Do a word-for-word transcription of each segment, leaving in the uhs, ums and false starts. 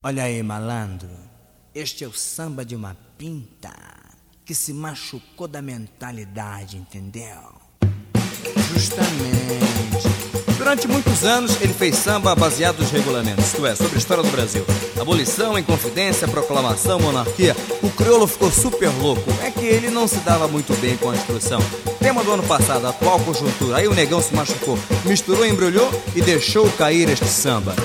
Olha aí, malandro, este é o samba de uma pinta que se machucou da mentalidade, entendeu? Justamente. Durante muitos anos ele fez samba baseado nos regulamentos, isto é, sobre a história do Brasil. Abolição, Inconfidência, Proclamação, Monarquia. O crioulo ficou super louco. É que ele não se dava muito bem com a instrução. Tema do ano passado, a atual conjuntura. Aí o negão se machucou, misturou, embrulhou e deixou cair este samba.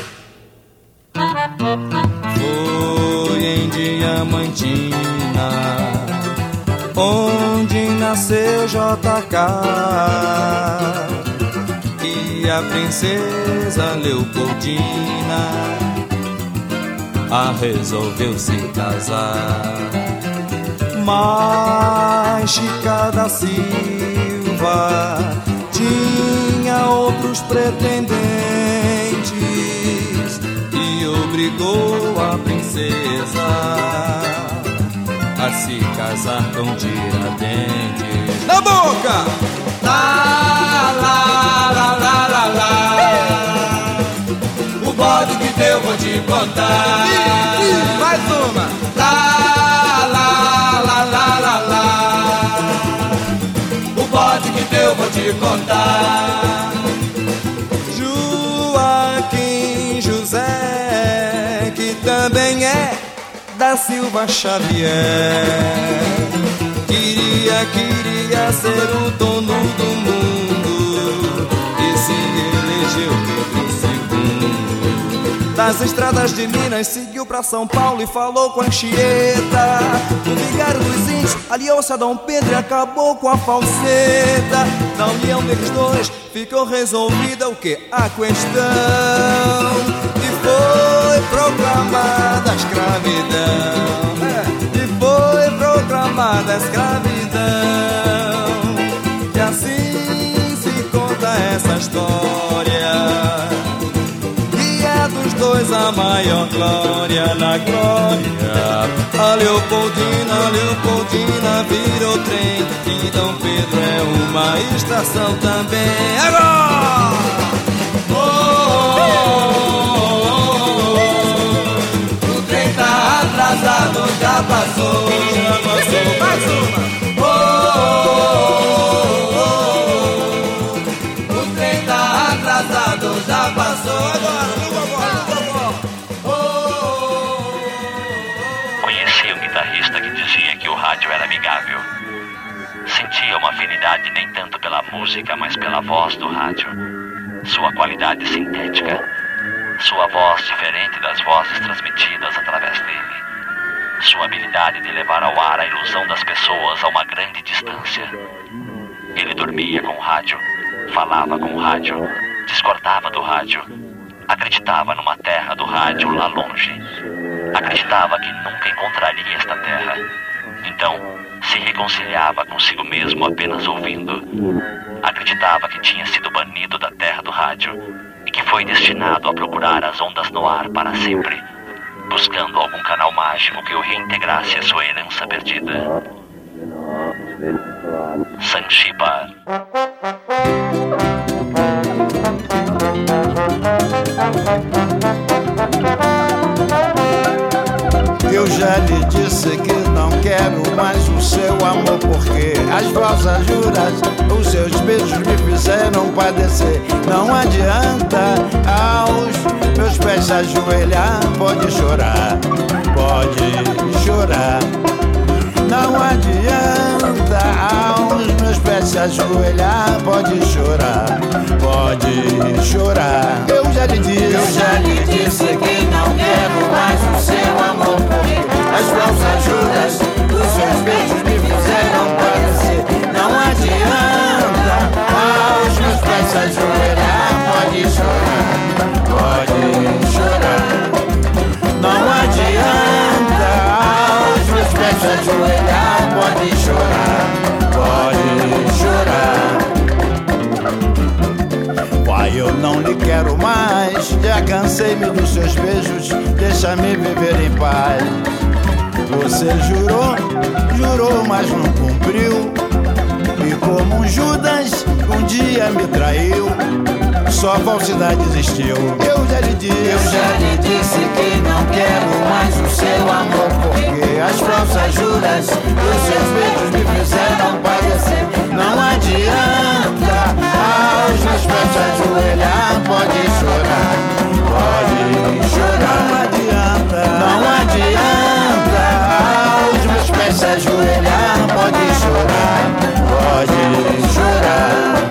Foi em Diamantina, onde nasceu J K, e a princesa Leopoldina a resolveu se casar. Mas Chica da Silva tinha outros pretendentes e obrigou a princesa a se casar com Tiradentes. Na boca! Lá, lá, lá, lá, lá, lá. O bode que deu vou te contar. E, e, mais uma. Lá, lá, lá, lá, lá, lá. O bode que deu vou te contar. Joaquim José, que também é da Silva Xavier, queria, queria ser o dono do mundo e se elegeu Pedro segundo. Das estradas de Minas seguiu pra São Paulo e falou com a Anchieta. O vigário dos índios aliou-se a Dom Pedro e acabou com a falseta. Na união deles dois ficou resolvida o que? A questão. E foi proclamada a escravidão. É. E foi proclamada a escravidão. E assim se conta essa história, e é dos dois a maior glória. Na glória, a Leopoldina, a Leopoldina virou trem, e Dom Pedro é uma estação também. Agora! Oh, oh, oh, oh. O trem tá atrasado, já passou, já passou. Mais uma! Já passou agora, Conheci um guitarrista que dizia que o rádio era amigável. Sentia uma afinidade nem tanto pela música, mas pela voz do rádio. Sua qualidade sintética, sua voz diferente das vozes transmitidas através dele, sua habilidade de levar ao ar a ilusão das pessoas a uma grande distância. Ele dormia com o rádio, falava com o rádio, discordava do rádio, acreditava numa terra do rádio lá longe, acreditava que nunca encontraria esta terra. Então, se reconciliava consigo mesmo apenas ouvindo. Acreditava que tinha sido banido da terra do rádio e que foi destinado a procurar as ondas no ar para sempre, buscando algum canal mágico que o reintegrasse à sua herança perdida. Sanchipa. Eu já lhe disse que não quero mais o seu amor, porque as falsas juras, os seus beijos me fizeram padecer. Não adianta aos meus pés se ajoelhar, pode chorar, pode chorar. Não adianta aos meus pés se ajoelhar, pode chorar, pode chorar. Eu já lhe disse, eu já lhe disse que não quero mais o seu amor, porque as falsas juras, os seus beijos me fizeram padecer. Não adianta aos meus pés se ajoelhar, pode chorar, pode chorar. Não adianta aos meus pés se ajoelhar, pode chorar, pode chorar. Pai, eu não lhe quero mais, já cansei-me dos seus beijos, deixa-me viver em paz. Você jurou, jurou, mas não cumpriu, e como um Judas, um dia me traiu. Só a falsidade existiu. Eu já lhe disse, eu já lhe disse que não quero seu amor, porque as falsas juras dos seus beijos me fizeram padecer. Não adianta, aos meus pés se ajoelhar, pode chorar, pode chorar. Não adianta, não adianta, aos meus pés se ajoelhar, pode chorar, pode chorar.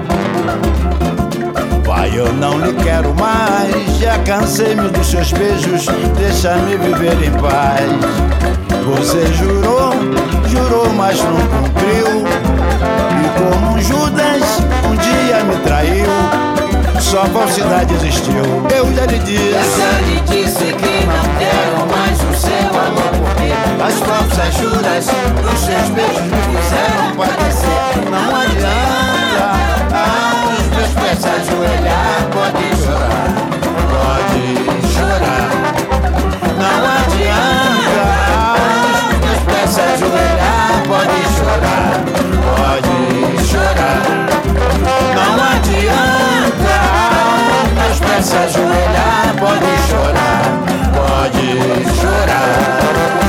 Pai, eu não lhe quero mais, já cansei-me dos seus beijos, deixa-me viver em paz. Você jurou, jurou, mas não cumpriu, e como um Judas um dia me traiu, só falsidade existiu. Eu já lhe disse, eu já lhe disse que não quero mais o seu amor, porque as falsas juras dos seus beijos me fizeram padecer. Não adianta, aos meus pés se ajoelhar, pode chorar, pode chorar. Não adianta, aos meus pés se ajoelhar, pode chorar, pode chorar. Não adianta, aos meus pés se ajoelhar, pode chorar, pode chorar.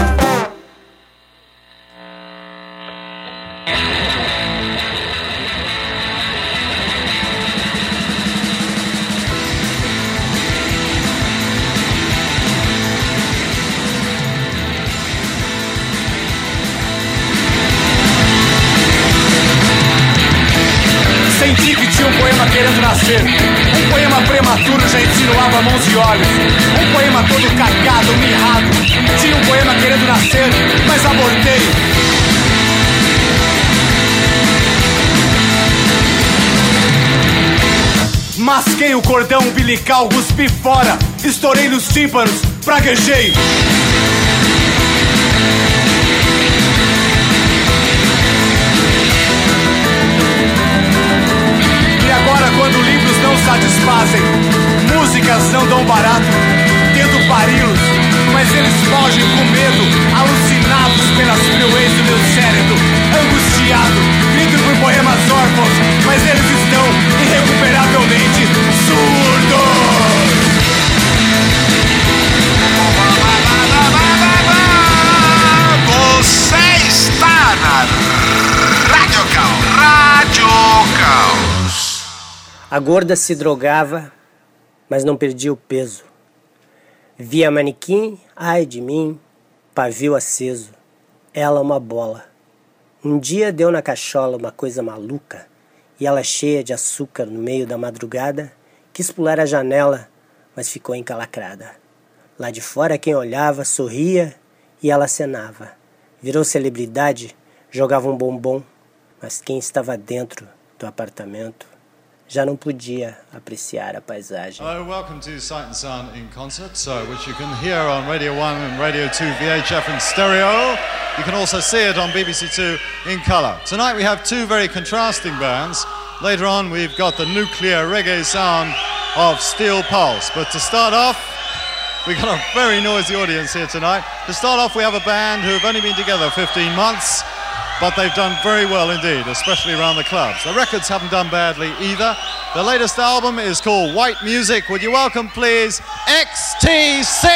Senti que tinha um poema querendo nascer. Um poema prematuro já insinuava mãos e olhos. Um poema todo cagado, mirrado. Tinha um poema querendo nascer, mas abortei. Masquei o cordão umbilical, cuspi fora. Estourei nos tímpanos, praguejei. Agora, quando livros não satisfazem, músicas não dão barato, tento pari-los, mas eles fogem com medo, alucinados pelas freeways do meu cérebro, angustiado, grito por poemas órfãos, mas eles estão irrecuperavelmente surdos. Você está na Rádio Caos. Rádio Caos. A gorda se drogava, mas não perdia o peso. Via manequim, ai de mim, pavio aceso. Ela uma bola. Um dia deu na cachola uma coisa maluca, e ela cheia de açúcar no meio da madrugada, quis pular a janela, mas ficou encalacrada. Lá de fora quem olhava sorria e ela acenava. Virou celebridade, jogava um bombom, mas quem estava dentro do apartamento já não podia apreciar a paisagem. Hello, welcome to Sight and Sound in Concert, so, which you can hear on Radio one and Radio two V H F in stereo. You can also see it on B B C two in colour. Tonight we have two very contrasting bands. Later on we've got the nuclear reggae sound of Steel Pulse. But to start off, we've got a very noisy audience here tonight. To start off, we have a band who have only been together fifteen months, but they've done very well indeed, especially around the clubs. The records haven't done badly either. The latest album is called White Music. Would you welcome, please, X T C?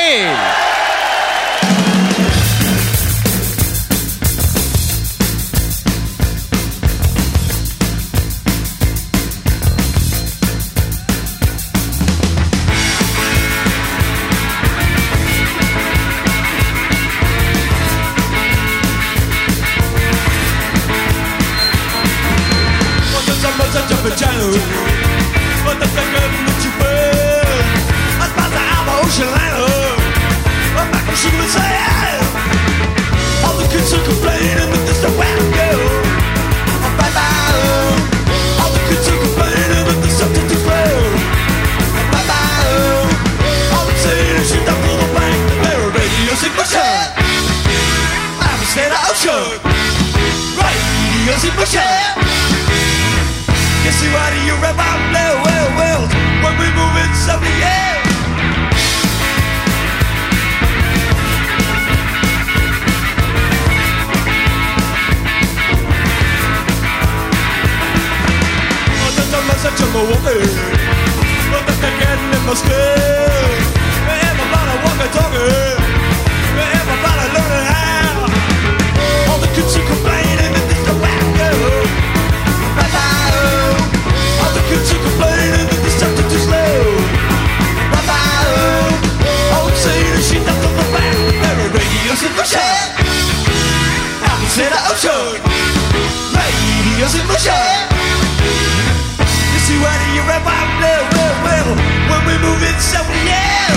Super Chat. Opposite of ocean. Radio's in motion. You see what you rap out well, well, well. When we move it, so yeah.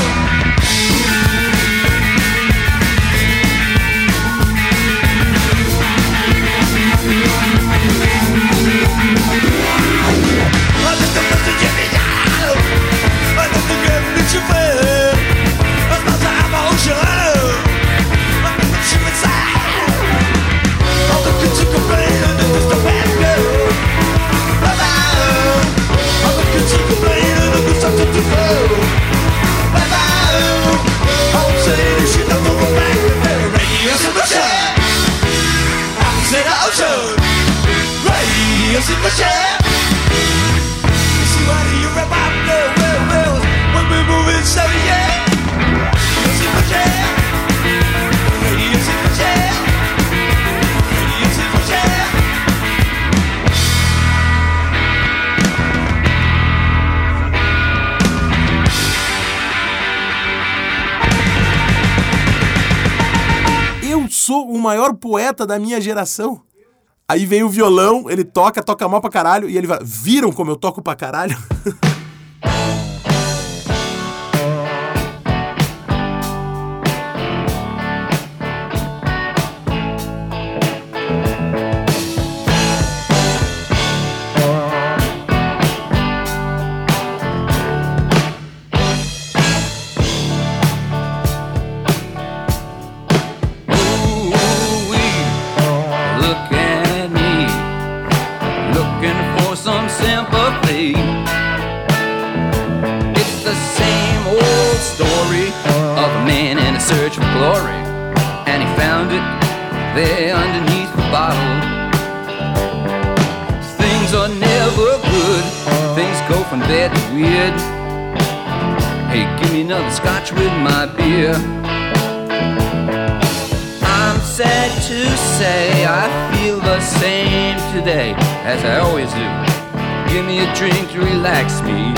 I just don't want to get me down. I don't think I'm rich of it. I'm not to have a ocean. I'm not to shoot inside. All the kids who complain, and it's the bad girl. Bye-bye. All the kids who complain, and it's something to go. Bye-bye. I'm saying this shit, I'm going back to the radio superstar. I'm saying the ocean. Radio superstar. What do you rap out there? Well, well, when we move it, so yeah. Radio Super Jam. Radio Super Jam. Radio Super Jam. Eu sou o maior poeta da minha geração. Aí vem o violão, ele toca, toca mal pra caralho, e ele vai... Viram como eu toco pra caralho? Search for glory, and he found it there underneath the bottle. Things are never good, things go from bad to weird. Hey, give me another scotch with my beer. I'm sad to say I feel the same today as I always do. Give me a drink to relax me.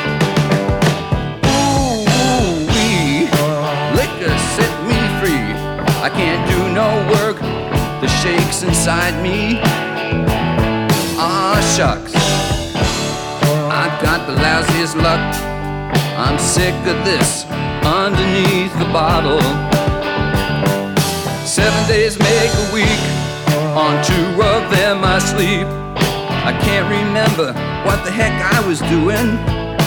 Set me free. I can't do no work, the shakes inside me. Ah, shucks, I've got the lousiest luck. I'm sick of this underneath the bottle. Seven days make a week, on two of them I sleep. I can't remember what the heck I was doing.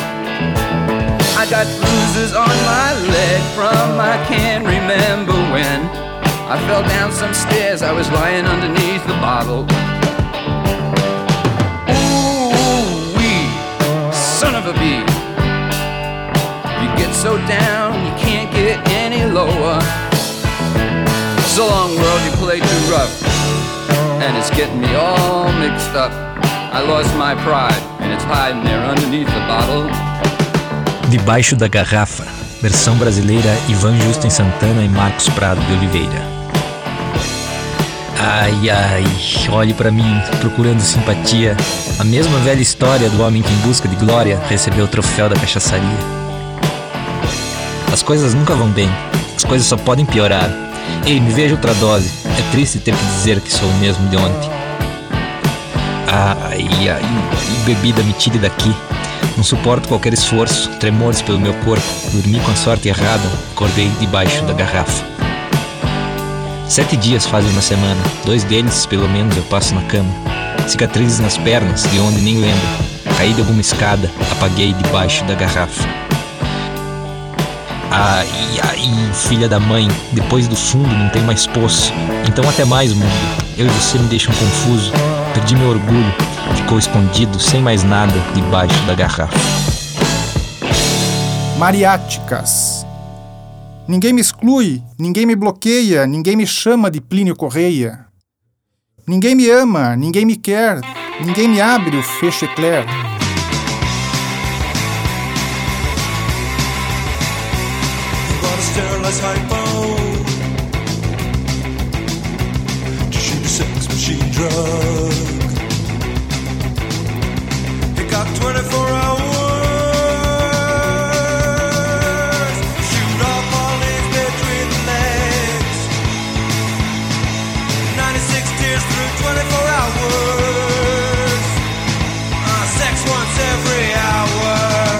I got bruises on my leg from I can't remember when. I fell down some stairs, I was lying underneath the bottle. Ooh-wee, son of a bee. You get so down, you can't get any lower. So long world, you play too rough, and it's getting me all mixed up. I lost my pride, and it's hiding there underneath the bottle. Debaixo da Garrafa, versão brasileira Ivan Justen Santana e Marcos Prado de Oliveira. Ai, ai, olhe pra mim, procurando simpatia. A mesma velha história do homem que em busca de glória recebeu o troféu da cachaçaria. As coisas nunca vão bem, as coisas só podem piorar. Ei, me veja outra dose, é triste ter que dizer que sou o mesmo de ontem. Ai, ai, e bebida me tire daqui. Não suporto qualquer esforço, tremores pelo meu corpo. Dormi com a sorte errada, acordei debaixo da garrafa. Sete dias fazem uma semana, dois deles, pelo menos, eu passo na cama. Cicatrizes nas pernas, de onde nem lembro. Caí de alguma escada, apaguei debaixo da garrafa. Ai, ai, filha da mãe, depois do fundo não tem mais poço. Então até mais, mundo. Eu e você me deixam confuso. Perdi meu orgulho, ficou escondido, sem mais nada, debaixo da garrafa. Mariáticas. Ninguém me exclui, ninguém me bloqueia, ninguém me chama de Plínio Correia. Ninguém me ama, ninguém me quer, ninguém me abre o fecho eclair. Sterilized hypo to shoot a sex machine drug. It got twenty-four hours. Shoot off all his bedridden legs. twenty-four hours. Uh, sex once every hour.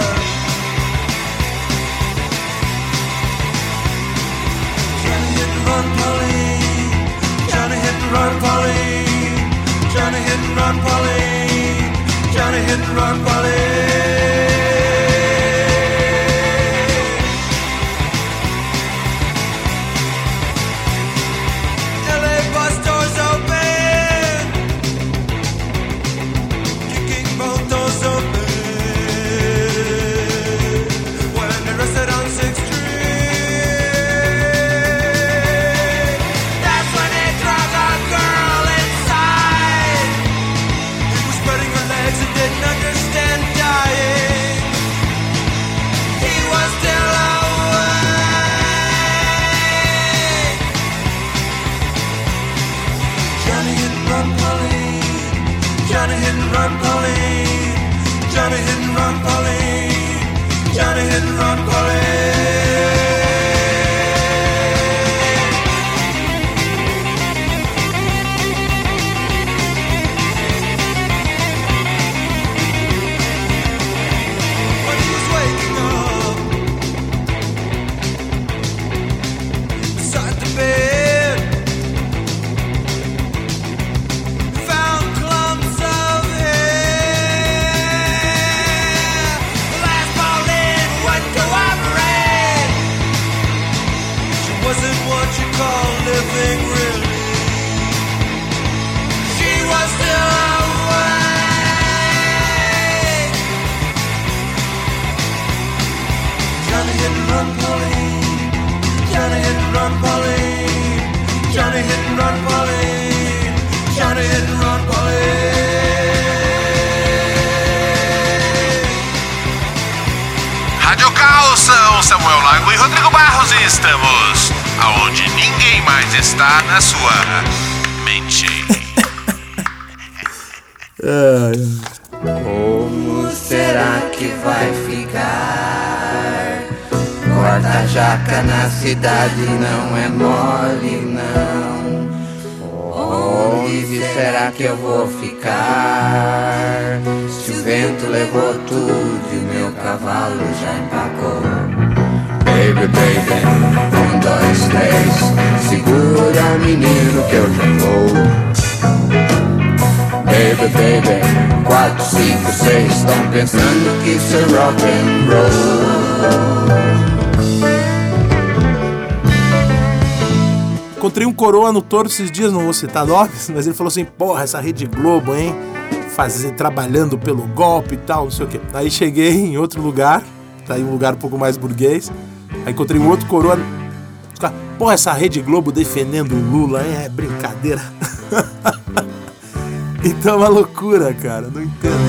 Johnny hit and run, Pauline. Johnny hit and run, Pauline. Johnny hit and run, Pauline. Johnny hit and run, Pauline. Johnny hit and run, Pauline. Johnny hit and run, Pauline. Johnny hit and run, Pauline. When he was waking up beside the bed. Living really, she was still awake. Johnny hit and run, Pauline. Johnny hit and run, Pauline. Johnny hit and run, Pauline. Johnny hit and run, Pauline. Rádio Caos, são Samuel Lago e Rodrigo Barros e estamos aonde ninguém mais está na sua mente. Como será que vai ficar? Corta a jaca na cidade não é mole, não. Onde será que eu vou ficar? Se o vento levou tudo e o meu cavalo já empacou. Baby, baby, um, dois, três. Segura, menino, que eu já vou. Baby, baby, quatro, cinco, seis. Estão pensando que isso é rock and roll. Encontrei um coroa no Toro esses dias, não vou citar nomes, mas ele falou assim, porra, essa Rede Globo, hein? Fazer, trabalhando pelo golpe e tal, não sei o quê. Aí cheguei em outro lugar, tá em um lugar um pouco mais burguês. Aí encontrei um outro coroa. Pô, essa Rede Globo defendendo o Lula, hein? É brincadeira. Então é uma loucura, cara. Não entendo.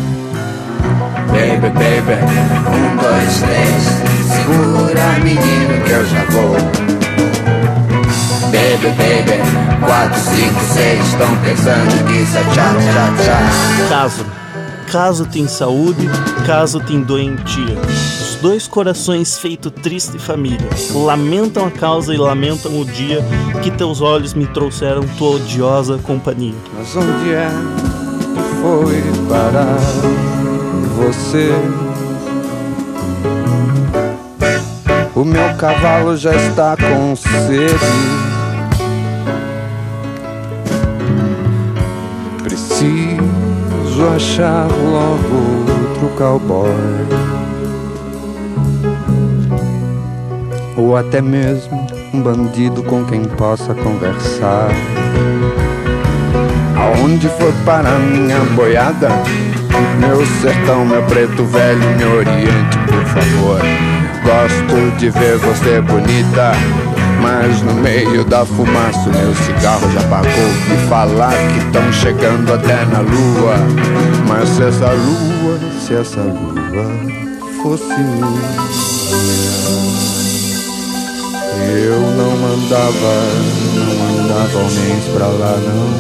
Baby, baby, um, dois, três. Segura, menino, que eu já vou. Baby, baby, quatro, cinco, seis. Estão pensando que isso é tchá, tchá, tchá. Caso. Caso tem saúde, caso tem doentia. Os dois corações feito triste família lamentam a causa e lamentam o dia que teus olhos me trouxeram tua odiosa companhia. Mas onde é que foi parar você? O meu cavalo já está com sede. Preciso achar logo outro cowboy, ou até mesmo um bandido com quem possa conversar. Aonde for parar minha boiada? Meu sertão, meu preto velho, me oriente, por favor. Gosto de ver você bonita, mas no meio da fumaça o meu cigarro já apagou. E falar que estão chegando até na lua. Mas se essa lua, se essa lua fosse minha, eu não mandava, não mandava homens pra lá não.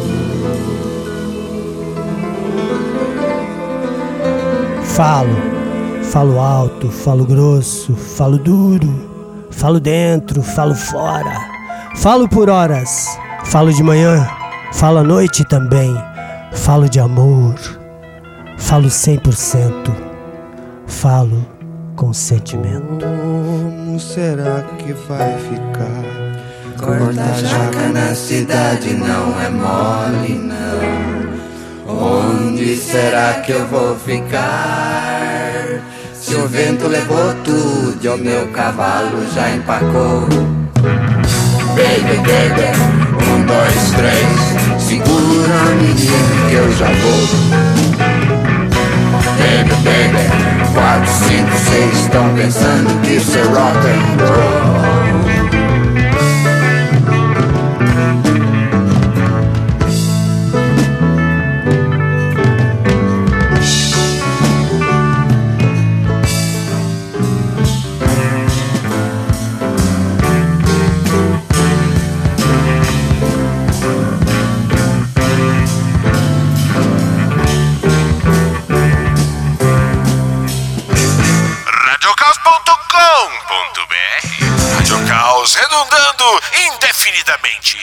Falo, falo alto, falo grosso, falo duro. Falo dentro, falo fora, falo por horas, falo de manhã, Falo à noite também, falo de amor, falo cem por cento, falo com sentimento. Como será que vai ficar? Cortar jaca na cidade não é mole, não. Onde será que eu vou ficar? Se o vento levou tudo e o meu cavalo já empacou. Baby, baby, um, dois, três, segura menino que eu já vou. Baby, baby, quatro, cinco, seis, estão pensando que isso é rock and roll. Rádio Caos redundando indefinidamente.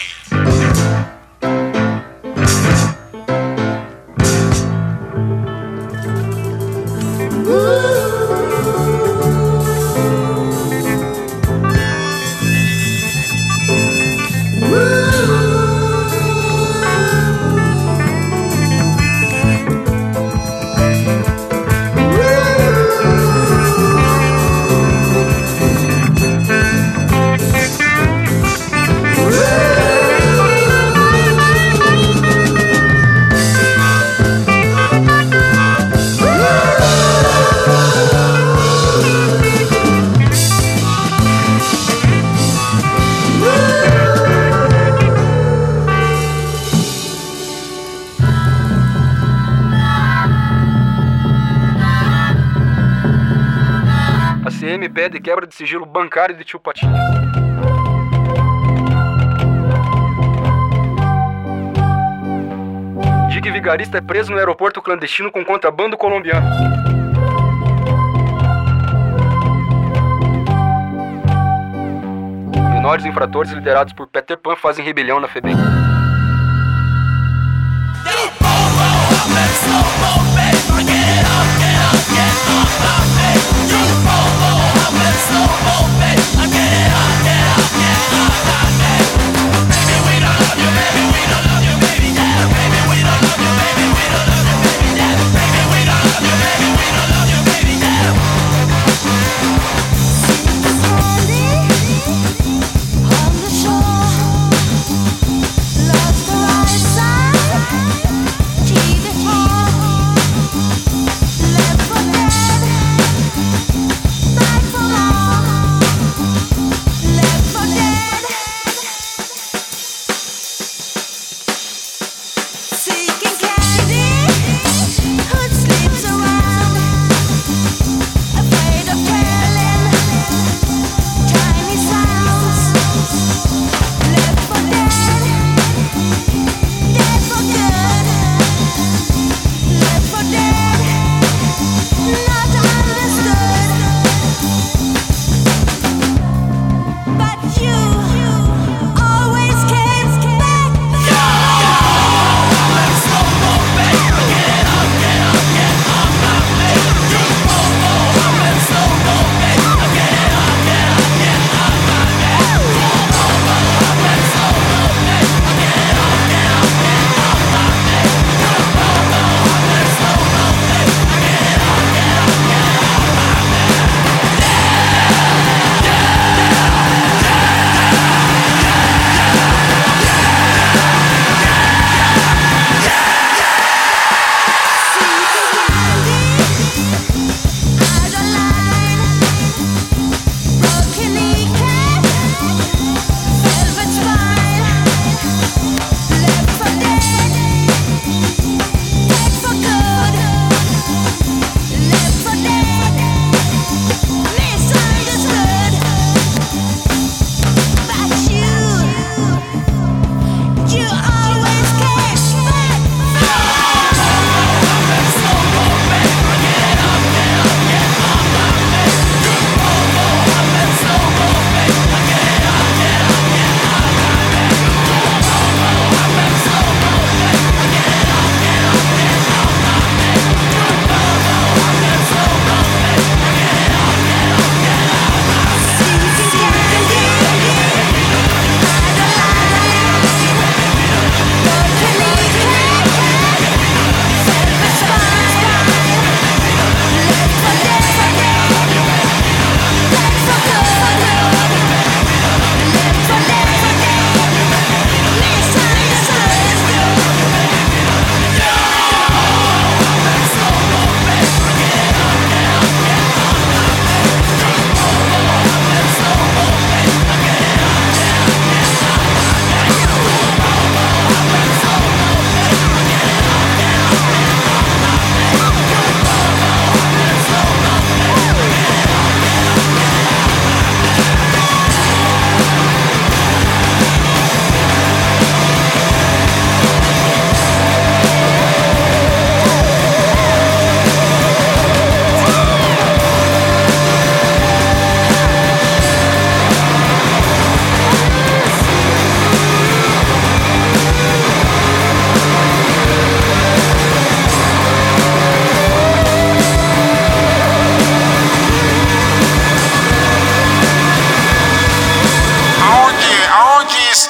Pede quebra de sigilo bancário de tio Patinho. Diga vigarista é preso no aeroporto clandestino com contrabando colombiano. Menores infratores liderados por Peter Pan fazem rebelião na FEBEM.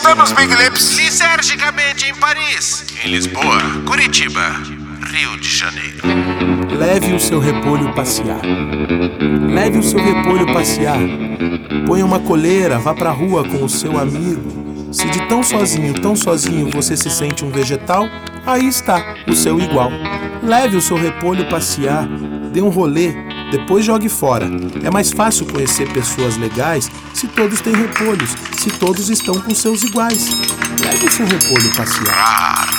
Estamos Big Lips lisergicamente em Paris, em Lisboa, Curitiba, Rio de Janeiro. Leve o seu repolho passear. Leve o seu repolho passear. Ponha uma coleira, vá pra rua com o seu amigo. Se de tão sozinho, tão sozinho você se sente um vegetal, aí está o seu igual. Leve o seu repolho passear, dê um rolê, depois jogue fora. É mais fácil conhecer pessoas legais se todos têm repolhos, se todos estão com seus iguais. Leve o seu repolho passear.